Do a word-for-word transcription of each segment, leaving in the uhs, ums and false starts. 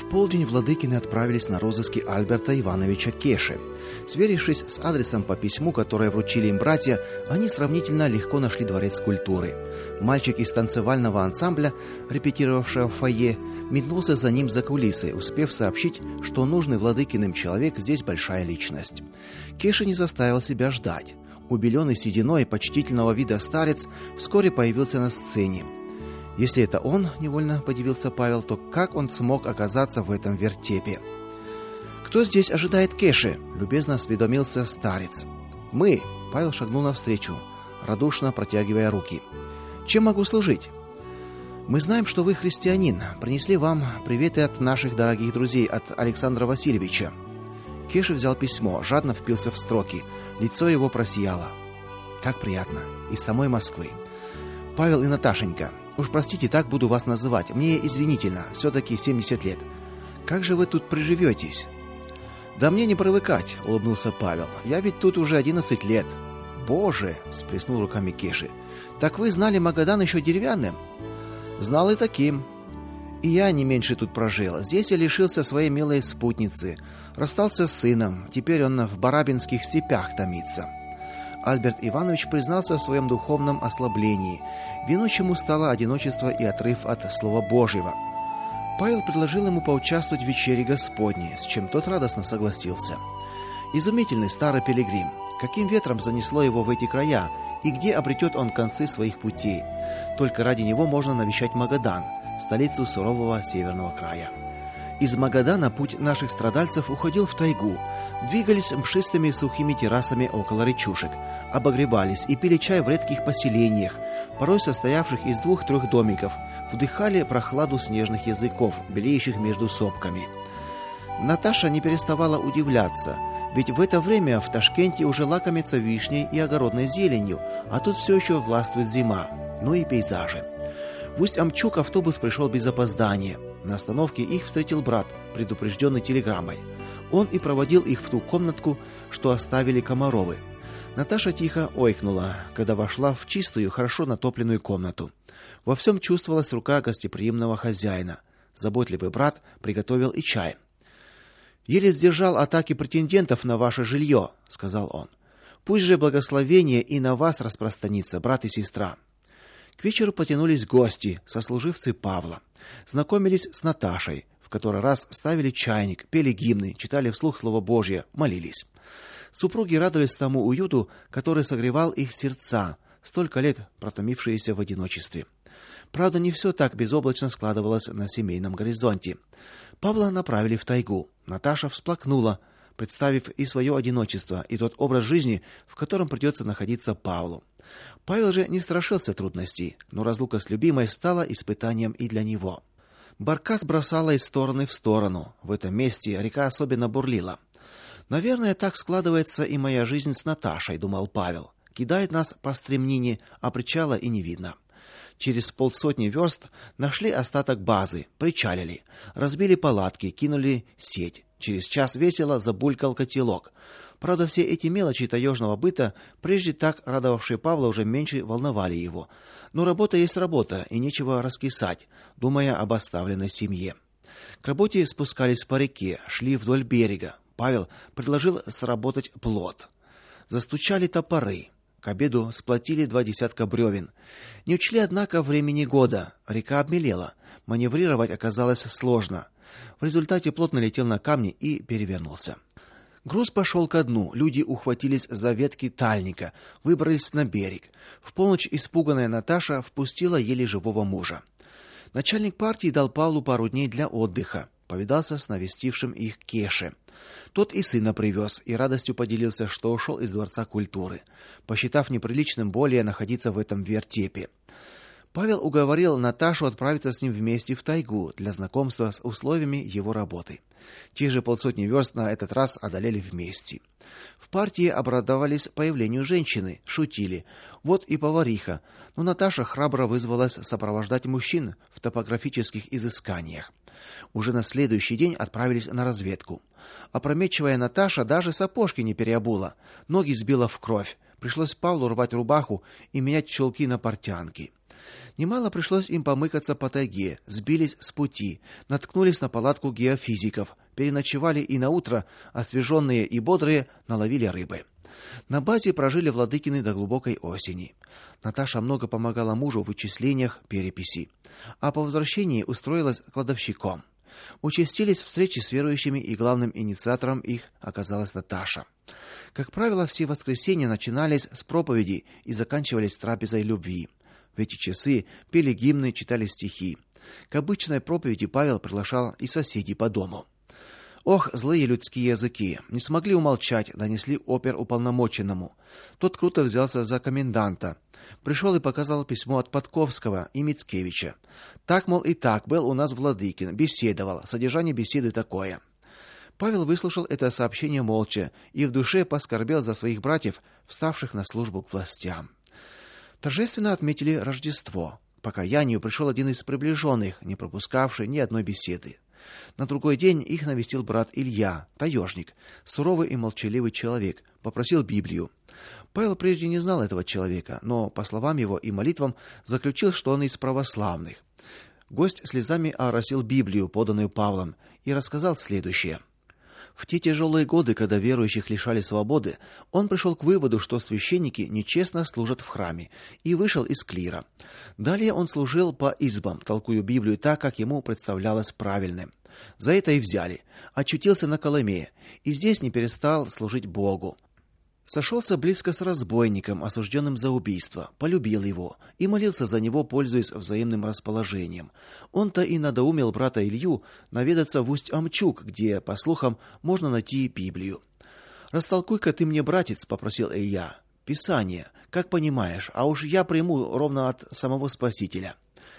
В полдень владыкины отправились на розыски Альберта Ивановича Кеши. Сверившись с адресом по письму, которое вручили им братья, они сравнительно легко нашли дворец культуры. Мальчик из танцевального ансамбля, репетировавшего в фойе, метнулся за ним за кулисы, успев сообщить, что нужный владыкиным человек здесь большая личность. Кеша не заставил себя ждать. Убеленный сединой почтительного вида старец вскоре появился на сцене. Если это он, невольно подивился Павел, то как он смог оказаться в этом вертепе? Кто здесь ожидает Кеши? Любезно осведомился старец. Мы, Павел шагнул навстречу, радушно протягивая руки. Чем могу служить? Мы знаем, что вы христианин. Принесли вам приветы от наших дорогих друзей, от Александра Васильевича. Кеша взял письмо, жадно впился в строки. Лицо его просияло. Как приятно. Из самой Москвы. Павел и Наташенька, уж простите, так буду вас называть. Мне извинительно, все-таки семьдесят лет. Как же вы тут приживетесь? Да мне не привыкать, улыбнулся Павел. Я ведь тут уже одиннадцать лет. Боже, всплеснул руками Кеши. Так вы знали Магадан еще деревянным? Знал и таким. И я не меньше тут прожил. Здесь я лишился своей милой спутницы, расстался с сыном. Теперь он в Барабинских степях томится. Альберт Иванович признался в своем духовном ослаблении. Виной чему стало одиночество и отрыв от Слова Божьего. Павел предложил ему поучаствовать в вечере Господней, с чем тот радостно согласился. Изумительный старый пилигрим. Каким ветром занесло его в эти края, и где обретет он концы своих путей? Только ради него можно навещать Магадан, столицу сурового северного края. Из Магадана путь наших страдальцев уходил в тайгу. Двигались мшистыми сухими террасами около речушек, обогревались и пили чай в редких поселениях, порой состоявших из двух-трех домиков, вдыхали прохладу снежных языков, белеющих между сопками. Наташа не переставала удивляться, ведь в это время в Ташкенте уже лакомятся вишней и огородной зеленью, а тут все еще властвует зима, ну и пейзажи. В Усть-Амчук автобус пришел без опоздания. На остановке их встретил брат, предупрежденный телеграммой. Он и проводил их в ту комнатку, что оставили Комаровы. Наташа тихо ойкнула, когда вошла в чистую, хорошо натопленную комнату. Во всем чувствовалась рука гостеприимного хозяина. Заботливый брат приготовил и чай. «Еле сдержал атаки претендентов на ваше жилье», — сказал он. «Пусть же благословение и на вас распространится, брат и сестра». К вечеру потянулись гости, сослуживцы Павла. Знакомились с Наташей, в который раз ставили чайник, пели гимны, читали вслух Слово Божье, молились. Супруги радовались тому уюту, который согревал их сердца, столько лет протомившиеся в одиночестве. Правда, не все так безоблачно складывалось на семейном горизонте. Павла направили в тайгу. Наташа всплакнула, представив и свое одиночество, и тот образ жизни, в котором придется находиться Павлу. Павел же не страшился трудностей, но разлука с любимой стала испытанием и для него. Баркас бросала из стороны в сторону. В этом месте река особенно бурлила. Наверное, так складывается и моя жизнь с Наташей, думал Павел. Кидает нас по стремнине, а причала и не видно. Через полсотни верст нашли остаток базы, причалили, разбили палатки, кинули сеть. Через час весело забулькал котелок. Правда, все эти мелочи таежного быта, прежде так радовавшие Павла, уже меньше волновали его. Но работа есть работа, и нечего раскисать, думая об оставленной семье. К работе спускались по реке, шли вдоль берега. Павел предложил сработать плот. Застучали топоры. К обеду сплотили два десятка бревен. Не учли, однако, времени года. Река обмелела. Маневрировать оказалось сложно. В результате плот налетел на камни и перевернулся. Груз пошел ко дну. Люди ухватились за ветки тальника, выбрались на берег. В полночь испуганная Наташа впустила еле живого мужа. Начальник партии дал Павлу пару дней для отдыха. Повидался с навестившим их Кеше. Тот и сына привез, и радостью поделился, что ушел из Дворца культуры, посчитав неприличным более находиться в этом вертепе. Павел уговорил Наташу отправиться с ним вместе в тайгу для знакомства с условиями его работы. Те же полсотни верст на этот раз одолели вместе. В партии обрадовались появлению женщины, шутили. Вот и повариха. Но Наташа храбро вызвалась сопровождать мужчин в топографических изысканиях. Уже на следующий день отправились на разведку. Опрометчивая Наташа даже сапожки не переобула, ноги сбила в кровь. Пришлось Павлу рвать рубаху и менять чулки на портянки. Немало пришлось им помыкаться по тайге, сбились с пути, наткнулись на палатку геофизиков, переночевали и наутро, освеженные и бодрые, наловили рыбы. На базе прожили Владыкины до глубокой осени. Наташа много помогала мужу в вычислениях, переписи, а по возвращении устроилась кладовщиком. Участились встречи с верующими, и главным инициатором их оказалась Наташа. Как правило, все воскресенья начинались с проповеди и заканчивались трапезой любви. В эти часы пели гимны, читали стихи. К обычной проповеди Павел приглашал и соседей по дому. Ох, злые людские языки, не смогли умолчать, донесли оперуполномоченному. Тот круто взялся за коменданта. Пришел и показал письмо от Подковского и Мицкевича. Так, мол, и так был у нас Владыкин, беседовал. Содержание беседы такое. Павел выслушал это сообщение молча и в душе поскорбел за своих братьев, вставших на службу к властям. Торжественно отметили Рождество. К покаянию пришел один из приближенных, не пропускавший ни одной беседы. На другой день их навестил брат Илья, таежник, суровый и молчаливый человек, попросил Библию. Павел прежде не знал этого человека, но по словам его и молитвам заключил, что он из православных. Гость слезами оросил Библию, поданную Павлом, и рассказал следующее. В те тяжелые годы, когда верующих лишали свободы, он пришел к выводу, что священники нечестно служат в храме, и вышел из клира. Далее он служил по избам, толкуя Библию так, как ему представлялось правильным. За это и взяли. Очутился на Колыме, и здесь не перестал служить Богу. Сошелся близко с разбойником, осужденным за убийство, полюбил его и молился за него, пользуясь взаимным расположением. Он-то и надоумил брата Илью наведаться в Усть-Амчук, где, по слухам, можно найти Библию. «Растолкуй-ка ты мне, братец», — попросил Илья, — «Писание, как понимаешь, а уж я приму ровно от самого Спасителя».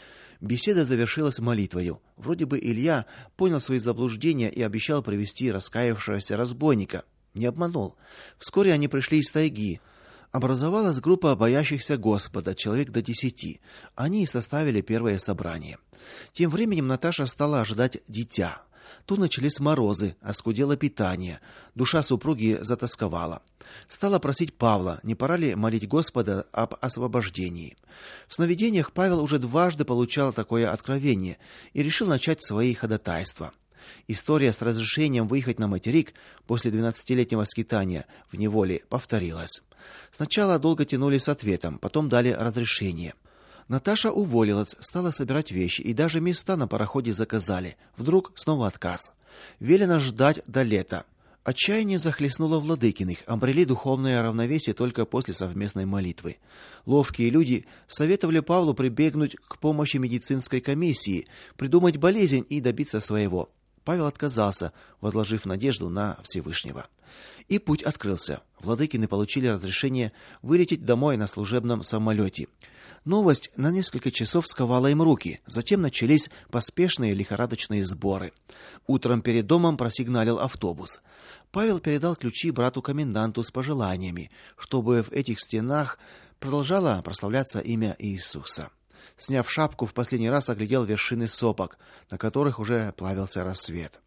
Беседа завершилась молитвою. Вроде бы Илья понял свои заблуждения и обещал привести раскаявшегося разбойника. Не обманул. Вскоре они пришли из тайги. Образовалась группа боящихся Господа, человек до десяти. Они и составили первое собрание. Тем временем Наташа стала ожидать дитя. Тут начались морозы, оскудело питание. Душа супруги затосковала. Стала просить Павла, не пора ли молить Господа об освобождении. В сновидениях Павел уже дважды получал такое откровение и решил начать свои ходатайства. История с разрешением выехать на материк после двенадцатилетнего скитания в неволе повторилась. Сначала долго тянули с ответом, потом дали разрешение. Наташа уволилась, стала собирать вещи, и даже места на пароходе заказали. Вдруг снова отказ. Велено ждать до лета. Отчаяние захлестнуло Владыкиных, обрели духовное равновесие только после совместной молитвы. Ловкие люди советовали Павлу прибегнуть к помощи медицинской комиссии, придумать болезнь и добиться своего. Павел отказался, возложив надежду на Всевышнего. И путь открылся. Владыкины получили разрешение вылететь домой на служебном самолете. Новость на несколько часов сковала им руки. Затем начались поспешные лихорадочные сборы. Утром перед домом просигналил автобус. Павел передал ключи брату-коменданту с пожеланиями, чтобы в этих стенах продолжало прославляться имя Иисуса. Сняв шапку, в последний раз оглядел вершины сопок, на которых уже плавился рассвет.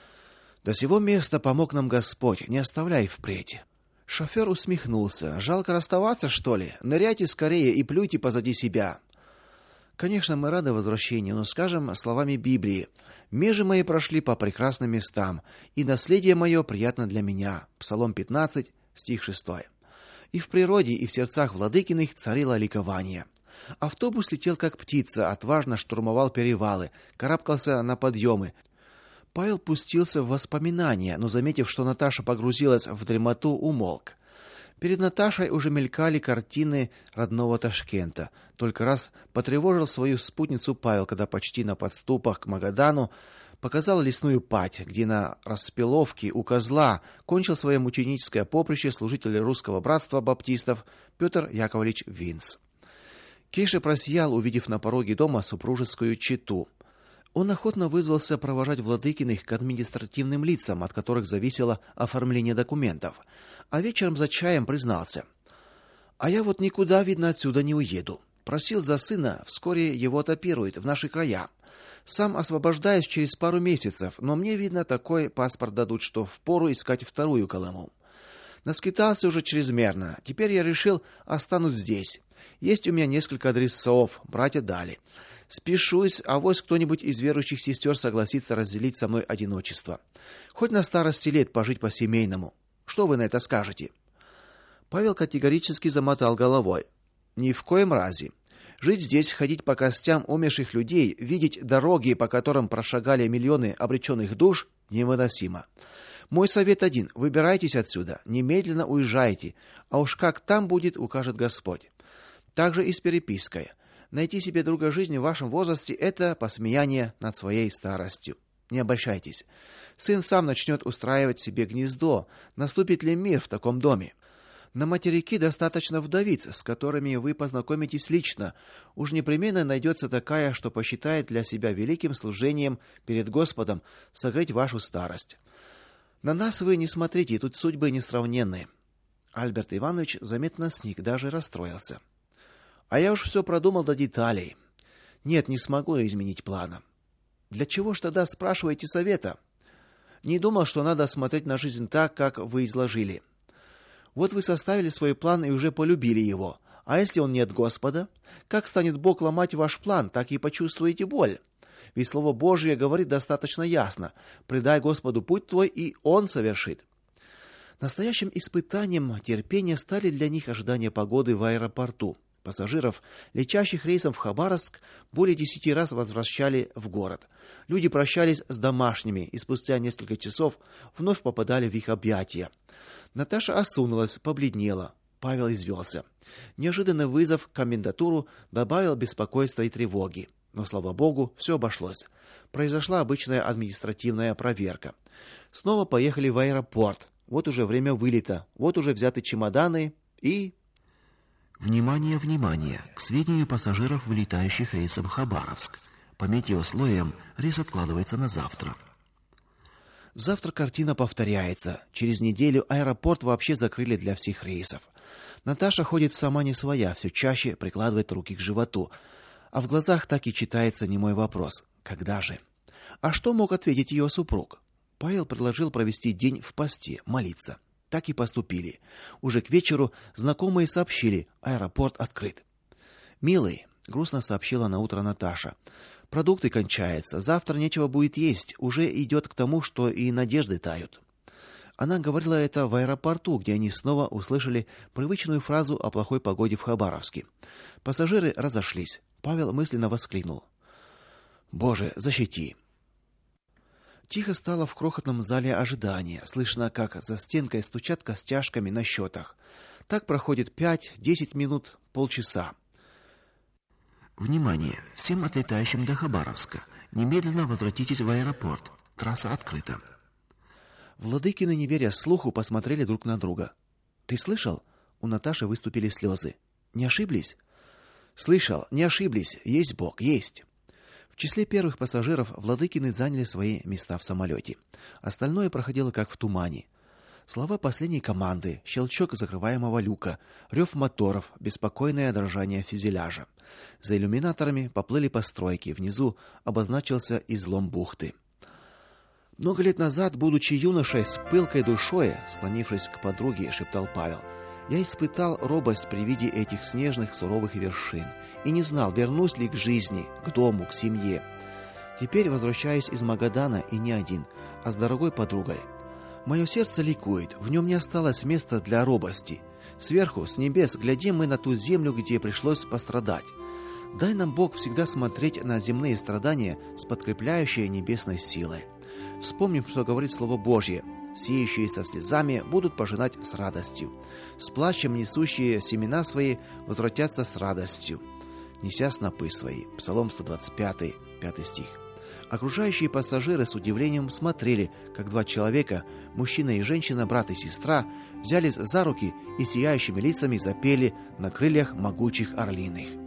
До сего места помог нам Господь, не оставляй впредь. Шофер усмехнулся. Жалко расставаться, что ли? Ныряйте скорее и плюйте позади себя. Конечно, мы рады возвращению, но скажем словами Библии: межи мои прошли по прекрасным местам, и наследие мое приятно для меня. Псалом пятнадцать, стих шестой. И в природе, и в сердцах Владыкиных царило ликование. Автобус летел как птица, отважно штурмовал перевалы, карабкался на подъемы. Павел пустился в воспоминания, но, заметив, что Наташа погрузилась в дремоту, умолк. Перед Наташей уже мелькали картины родного Ташкента. Только раз потревожил свою спутницу Павел, когда почти на подступах к Магадану показал лесную падь, где на распиловке у козла кончил свое мученическое поприще служитель русского братства баптистов Петр Яковлевич Винц. Кеша просиял, увидев на пороге дома супружескую чету. Он охотно вызвался провожать Владыкиных к административным лицам, от которых зависело оформление документов, а вечером за чаем признался: "А я вот никуда, видно, отсюда не уеду. Просил за сына, вскоре его отопируют в наши края. Сам освобождаюсь через пару месяцев, но мне, видно, такой паспорт дадут, что впору искать вторую Колыму. Наскитался уже чрезмерно. Теперь я решил, останусь здесь. Есть у меня несколько адресов, братья дали. Спешусь, авось кто-нибудь из верующих сестер согласится разделить со мной одиночество. Хоть на старости лет пожить по-семейному. Что вы на это скажете?» Павел категорически замотал головой. «Ни в коем разе. Жить здесь, ходить по костям умерших людей, видеть дороги, по которым прошагали миллионы обреченных душ, невыносимо. Мой совет один: выбирайтесь отсюда, немедленно уезжайте, а уж как там будет, укажет Господь. Также и с перепиской. Найти себе друга жизни в вашем возрасте – это посмеяние над своей старостью. Не обольщайтесь. Сын сам начнет устраивать себе гнездо. Наступит ли мир в таком доме? На материке достаточно вдовиц, с которыми вы познакомитесь лично. Уж непременно найдется такая, что посчитает для себя великим служением перед Господом согреть вашу старость. На нас вы не смотрите, тут судьбы несравненные». Альберт Иванович заметно сник, даже расстроился. «А я уж все продумал до деталей. Нет, не смогу изменить плана». «Для чего ж тогда спрашиваете совета?» «Не думал, что надо смотреть на жизнь так, как вы изложили. Вот вы составили свой план и уже полюбили его. А если он не от Господа? Как станет Бог ломать ваш план, так и почувствуете боль. Ведь Слово Божие говорит достаточно ясно: предай Господу путь твой, и Он совершит». Настоящим испытанием терпения стали для них ожидания погоды в аэропорту. Пассажиров, летящих рейсом в Хабаровск, более десяти раз возвращали в город. Люди прощались с домашними и спустя несколько часов вновь попадали в их объятия. Наташа осунулась, побледнела. Павел извелся. Неожиданный вызов в комендатуру добавил беспокойства и тревоги. Но, слава богу, все обошлось. Произошла обычная административная проверка. Снова поехали в аэропорт. Вот уже время вылета, вот уже взяты чемоданы и... Внимание, внимание! К сведению пассажиров, вылетающих рейсом Хабаровск. По метеослоям рейс откладывается на завтра. Завтра картина повторяется. Через неделю аэропорт вообще закрыли для всех рейсов. Наташа ходит сама не своя, все чаще прикладывает руки к животу. А в глазах так и читается немой вопрос: когда же? А что мог ответить ее супруг? Павел предложил провести день в посте, молиться. Так и поступили. Уже к вечеру знакомые сообщили: аэропорт открыт. «Милый», — грустно сообщила наутро Наташа, — «продукты кончаются, завтра нечего будет есть, уже идет к тому, что и надежды тают». Она говорила это в аэропорту, где они снова услышали привычную фразу о плохой погоде в Хабаровске. Пассажиры разошлись. Павел мысленно воскликнул: «Боже, защити!» Тихо стало в крохотном зале ожидания. Слышно, как за стенкой стучат костяшками на счетах. Так проходит пять-десять минут, полчаса. Внимание! Всем отлетающим до Хабаровска. Немедленно возвратитесь в аэропорт. Трасса открыта. Владыкины, не веря слуху, посмотрели друг на друга. «Ты слышал?» У Наташи выступили слезы. «Не ошиблись?» «Слышал, не ошиблись. Есть Бог, есть». В числе первых пассажиров Владыкины заняли свои места в самолете. Остальное проходило как в тумане. Слова последней команды, щелчок закрываемого люка, рев моторов, беспокойное дрожание фюзеляжа. За иллюминаторами поплыли постройки, внизу обозначился излом бухты. «Много лет назад, будучи юношей с пылкой душой, склонившись к подруге, шептал Павел, я испытал робость при виде этих снежных суровых вершин и не знал, вернусь ли к жизни, к дому, к семье. Теперь возвращаюсь из Магадана и не один, а с дорогой подругой. Мое сердце ликует, в нем не осталось места для робости. Сверху, с небес, глядим мы на ту землю, где пришлось пострадать. Дай нам, Бог, всегда смотреть на земные страдания с подкрепляющей небесной силой. Вспомним, что говорит Слово Божье: сеющие со слезами будут пожинать с радостью. С плачем несущие семена свои возвратятся с радостью, неся снопы свои. Псалом сто двадцать пять, пятый стих. Окружающие пассажиры с удивлением смотрели, как два человека, мужчина и женщина, брат и сестра, взялись за руки и сияющими лицами запели на крыльях могучих орлиных.